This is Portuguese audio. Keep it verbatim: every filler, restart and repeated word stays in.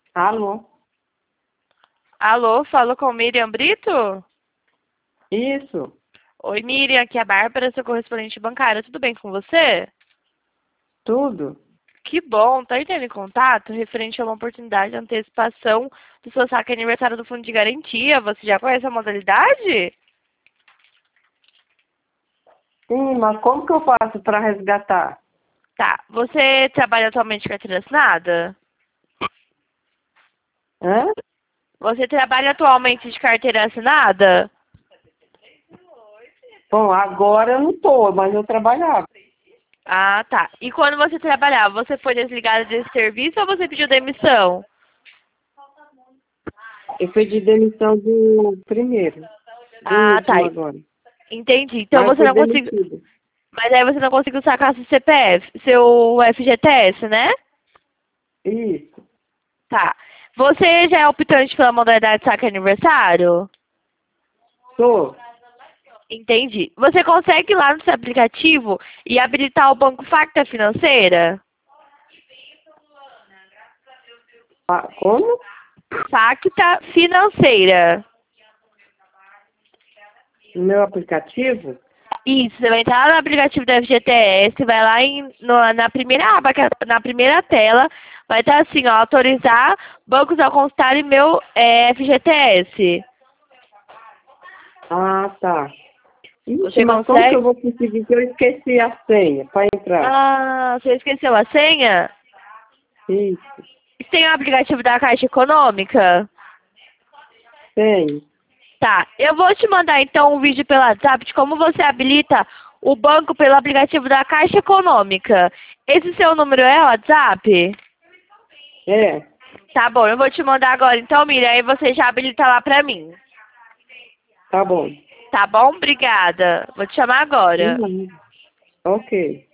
Alô? Alô, falo com Miriam Brito? Isso, Oi, Miriam, aqui é a Bárbara, sua correspondente bancária. Tudo bem com você? tudo? Que bom, tá entrando em contato referente a uma oportunidade de antecipação do seu saque aniversário do Fundo de Garantia. Você já conhece a modalidade? Sim, mas como que eu faço para resgatar? Tá. Você trabalha atualmente de carteira assinada? Hã? Você trabalha atualmente de carteira assinada? Bom, agora eu não tô, mas eu trabalhava. Ah, tá. E quando você trabalhava, você foi desligada desse serviço ou você pediu demissão? Eu pedi demissão do primeiro, do Ah, tá. último agora. Entendi. Então Mas eu você fui não conseguiu. demitida. Mas aí você não conseguiu sacar seu C P F, seu F G T S, né? Isso, Tá. Você já é optante pela modalidade saque aniversário? tô. Entendi. Você consegue ir lá no seu aplicativo e habilitar o Banco Facta Financeira? Ah, como? Facta Financeira. No meu aplicativo? Isso, você vai entrar no aplicativo da F G T S, vai lá em, no- na primeira aba, que é- na primeira tela, vai estar assim, ó, autorizar bancos a constarem meu é, F G T S. Ah, tá. Ixi, Você mas como que eu consegue? vou conseguir que eu esqueci a senha para entrar? Ah, você esqueceu a senha? Isso, Você tem o aplicativo da Caixa Econômica? tem. Tá, eu vou te mandar então um vídeo pelo WhatsApp de como você habilita o banco pelo aplicativo da Caixa Econômica. Esse seu número é WhatsApp? É, Tá bom, eu vou te mandar agora então, Miriam, aí você já habilita lá pra mim. tá bom. Tá bom? Obrigada. Vou te chamar agora. Uhum. Ok.